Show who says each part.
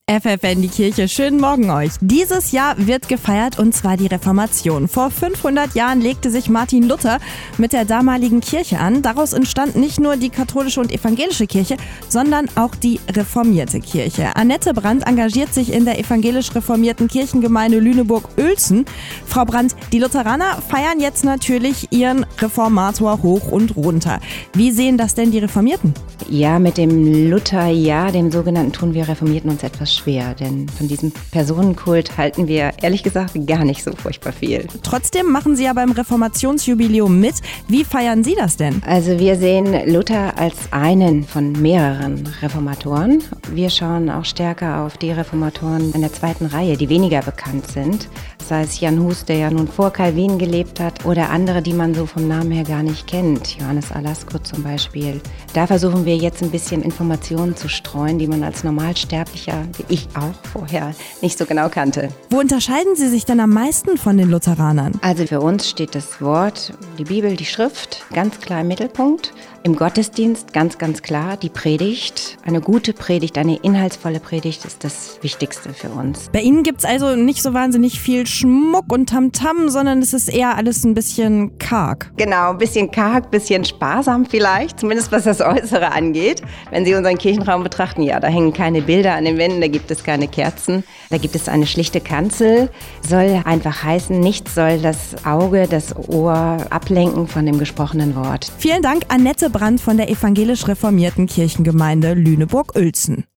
Speaker 1: FFN, die Kirche, schönen Morgen euch. Dieses Jahr wird gefeiert und zwar die Reformation. Vor 500 Jahren legte sich Martin Luther mit der damaligen Kirche an. Daraus entstand nicht nur die katholische und evangelische Kirche, sondern auch die reformierte Kirche. Annette Brandt engagiert sich in der evangelisch-reformierten Kirchengemeinde Lüneburg-Uelzen. Frau Brandt, die Lutheraner feiern jetzt natürlich ihren Reformator hoch und runter. Wie sehen das denn die Reformierten?
Speaker 2: Ja, mit dem Lutherjahr, dem sogenannten, tun wir Reformierten uns etwas schwer, denn von diesem Personenkult halten wir ehrlich gesagt gar nicht so furchtbar viel.
Speaker 1: Trotzdem machen Sie ja beim Reformationsjubiläum mit. Wie feiern Sie das denn?
Speaker 2: Also wir sehen Luther als einen von mehreren Reformatoren. Wir schauen auch stärker auf die Reformatoren in der zweiten Reihe, die weniger bekannt sind. Sei es Jan Hus, der ja nun vor Calvin gelebt hat, oder andere, die man so vom Namen her gar nicht kennt. Johannes Alasco zum Beispiel. Da versuchen wir jetzt ein bisschen Informationen zu streuen, die man als Normalsterblicher, wie ich auch vorher, nicht so genau kannte.
Speaker 1: Wo unterscheiden Sie sich denn am meisten von den Lutheranern?
Speaker 2: Also für uns steht das Wort, die Bibel, die Schrift, ganz klar im Mittelpunkt. Im Gottesdienst ganz klar die Predigt. Eine gute Predigt, eine inhaltsvolle Predigt ist das Wichtigste für uns.
Speaker 1: Bei Ihnen gibt es also nicht so wahnsinnig viel Schmuck und Tamtam, sondern es ist eher alles ein bisschen karg.
Speaker 2: Genau, ein bisschen karg, bisschen sparsam vielleicht, zumindest was das Äußere angeht. Wenn Sie unseren Kirchenraum betrachten, ja, da hängen keine Bilder an den Wänden, da gibt es keine Kerzen, da gibt es eine schlichte Kanzel. Soll einfach heißen, nichts soll das Auge, das Ohr ablenken von dem gesprochenen Wort.
Speaker 1: Vielen Dank, Annette Brandt von der evangelisch-reformierten Kirchengemeinde Lüneburg-Uelzen.